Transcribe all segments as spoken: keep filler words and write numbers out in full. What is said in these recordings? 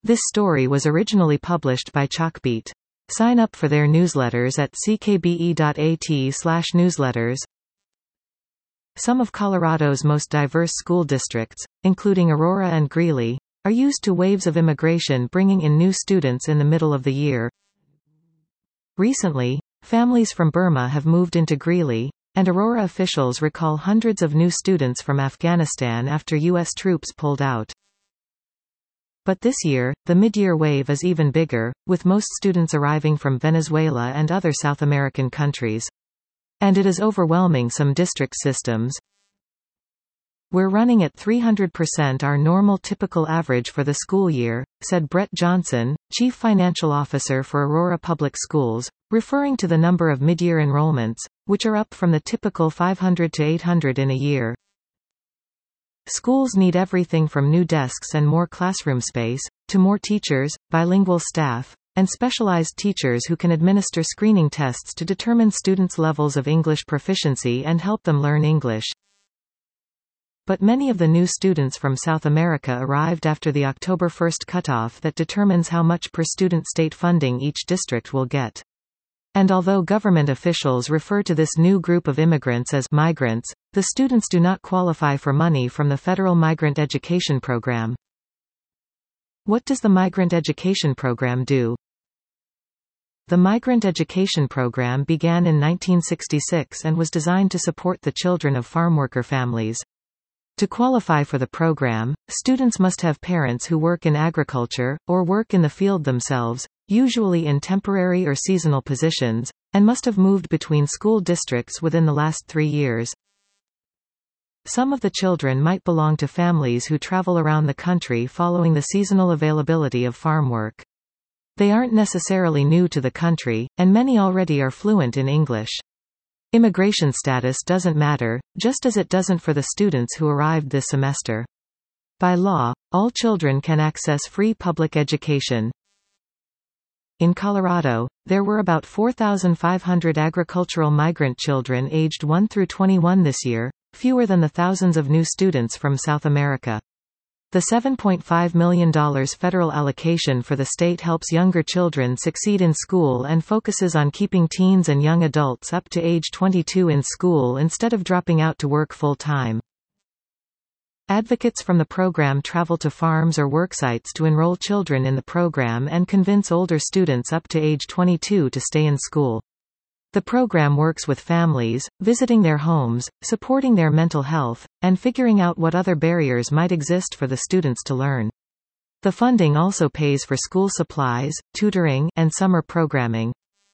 This story was originally published by Chalkbeat. Sign up for their newsletters at c k b e dot a t slash newsletters. Some of Colorado's most diverse school districts, including Aurora and Greeley, are used to waves of immigration bringing in new students in the middle of the year. Recently, families from Burma have moved into Greeley, and Aurora officials recall hundreds of new students from Afghanistan after U S troops pulled out. But this year, the mid-year wave is even bigger, with most students arriving from Venezuela and other South American countries. And it is overwhelming some district systems. "We're running at three hundred percent our normal typical average for the school year," said Brett Johnson, Chief Financial Officer for Aurora Public Schools, referring to the number of mid-year enrollments, which are up from the typical five hundred to eight hundred in a year. Schools need everything from new desks and more classroom space, to more teachers, bilingual staff, and specialized teachers who can administer screening tests to determine students' levels of English proficiency and help them learn English. But many of the new students from South America arrived after the October first cutoff that determines how much per student state funding each district will get. And although government officials refer to this new group of immigrants as migrants, the students do not qualify for money from the Federal Migrant Education Program. What does the Migrant Education Program do? The Migrant Education Program began in nineteen sixty-six and was designed to support the children of farmworker families. To qualify for the program, students must have parents who work in agriculture, or work in the field themselves, usually in temporary or seasonal positions, and must have moved between school districts within the last three years. Some of the children might belong to families who travel around the country following the seasonal availability of farm work. They aren't necessarily new to the country, and many already are fluent in English. Immigration status doesn't matter, just as it doesn't for the students who arrived this semester. By law, all children can access free public education. In Colorado, there were about four thousand five hundred agricultural migrant children aged one through twenty-one this year, fewer than the thousands of new students from South America. The seven point five million dollars federal allocation for the state helps younger children succeed in school and focuses on keeping teens and young adults up to age twenty-two in school instead of dropping out to work full-time. Advocates from the program travel to farms or worksites to enroll children in the program and convince older students up to age twenty-two to stay in school. The program works with families, visiting their homes, supporting their mental health, and figuring out what other barriers might exist for the students to learn. The funding also pays for school supplies, tutoring, and summer programming.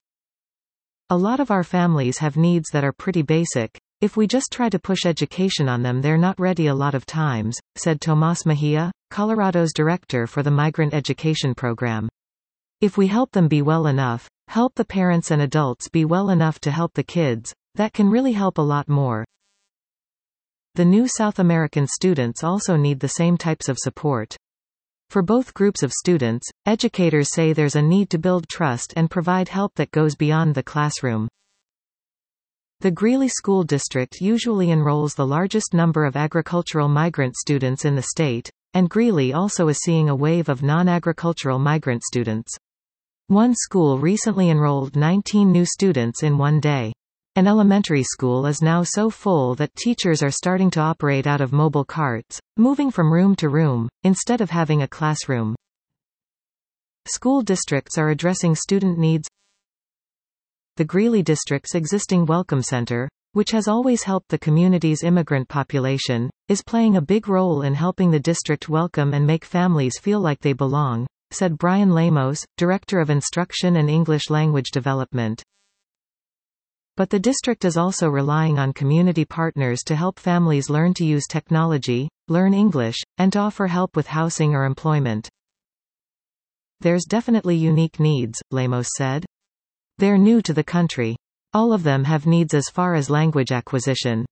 "A lot of our families have needs that are pretty basic. If we just try to push education on them, they're not ready a lot of times," said Tomas Mejia, Colorado's director for the Migrant Education Program. "If we help them be well enough, help the parents and adults be well enough to help the kids, that can really help a lot more." The new South American students also need the same types of support. For both groups of students, educators say there's a need to build trust and provide help that goes beyond the classroom. The Greeley School District usually enrolls the largest number of agricultural migrant students in the state, and Greeley also is seeing a wave of non-agricultural migrant students. One school recently enrolled nineteen new students in one day. An elementary school is now so full that teachers are starting to operate out of mobile carts, moving from room to room, instead of having a classroom. School districts are addressing student needs. The Greeley District's existing Welcome Center, which has always helped the community's immigrant population, is playing a big role in helping the district welcome and make families feel like they belong, said Brian Lemos, Director of Instruction and English Language Development. But the district is also relying on community partners to help families learn to use technology, learn English, and to offer help with housing or employment. "There's definitely unique needs," Lemos said. "They're new to the country. All of them have needs as far as language acquisition.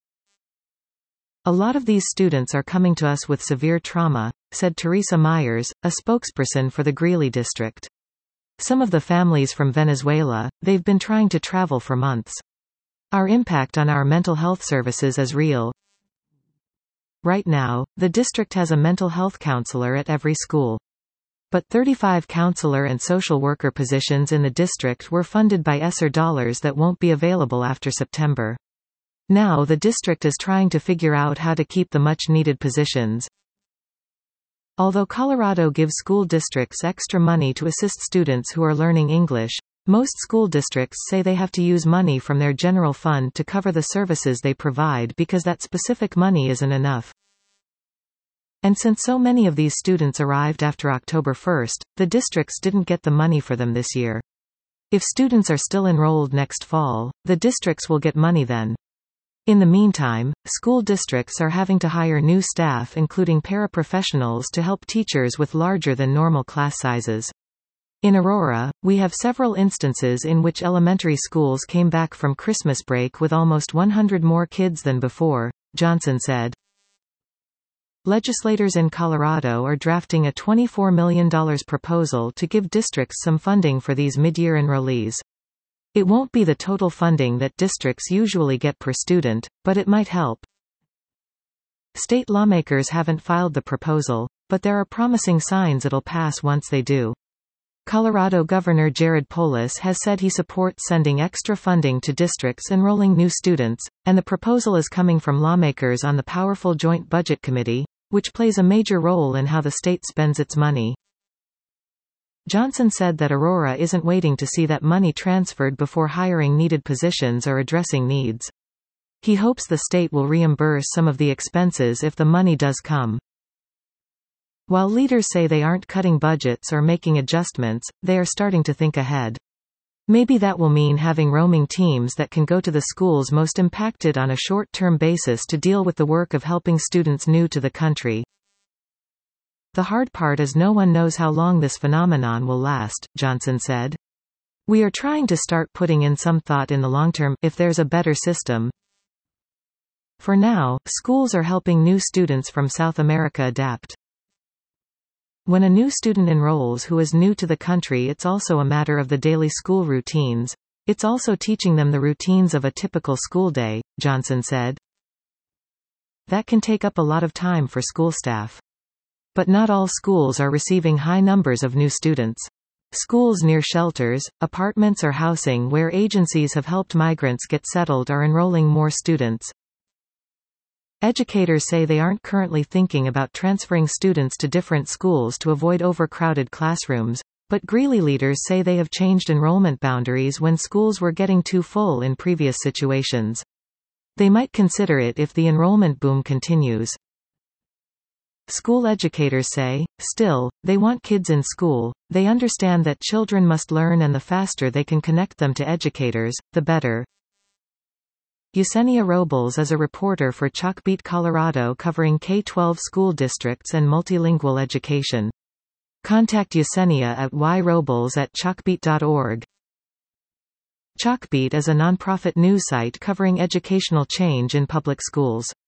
A lot of these students are coming to us with severe trauma," said Teresa Myers, a spokesperson for the Greeley District. "Some of the families from Venezuela, they've been trying to travel for months. Our impact on our mental health services is real." Right now, the district has a mental health counselor at every school. But thirty-five counselor and social worker positions in the district were funded by ESSER dollars that won't be available after September. Now the district is trying to figure out how to keep the much-needed positions. Although Colorado gives school districts extra money to assist students who are learning English, most school districts say they have to use money from their general fund to cover the services they provide because that specific money isn't enough. And since so many of these students arrived after October first, the districts didn't get the money for them this year. If students are still enrolled next fall, the districts will get money then. In the meantime, school districts are having to hire new staff including paraprofessionals to help teachers with larger than normal class sizes. In Aurora, we have several instances in which elementary schools came back from Christmas break with almost one hundred more kids than before, Johnson said. Legislators in Colorado are drafting a twenty-four million dollars proposal to give districts some funding for these mid-year enrollees. It won't be the total funding that districts usually get per student, but it might help. State lawmakers haven't filed the proposal, but there are promising signs it'll pass once they do. Colorado Governor Jared Polis has said he supports sending extra funding to districts enrolling new students, and the proposal is coming from lawmakers on the powerful Joint Budget Committee, which plays a major role in how the state spends its money. Johnson said that Aurora isn't waiting to see that money transferred before hiring needed positions or addressing needs. He hopes the state will reimburse some of the expenses if the money does come. While leaders say they aren't cutting budgets or making adjustments, they are starting to think ahead. Maybe that will mean having roaming teams that can go to the schools most impacted on a short-term basis to deal with the work of helping students new to the country. The hard part is no one knows how long this phenomenon will last, Johnson said. We are trying to start putting in some thought in the long term, if there's a better system. For now, schools are helping new students from South America adapt. When a new student enrolls who is new to the country, it's also a matter of the daily school routines. It's also teaching them the routines of a typical school day, Johnson said. That can take up a lot of time for school staff. But not all schools are receiving high numbers of new students. Schools near shelters, apartments or housing where agencies have helped migrants get settled are enrolling more students. Educators say they aren't currently thinking about transferring students to different schools to avoid overcrowded classrooms, but Greeley leaders say they have changed enrollment boundaries when schools were getting too full in previous situations. They might consider it if the enrollment boom continues. School educators say, still, they want kids in school. They understand that children must learn, and the faster they can connect them to educators, the better. Yesenia Robles is a reporter for Chalkbeat Colorado covering K twelve school districts and multilingual education. Contact Yesenia at y robles at chalkbeat dot org. Chalkbeat is a nonprofit news site covering educational change in public schools.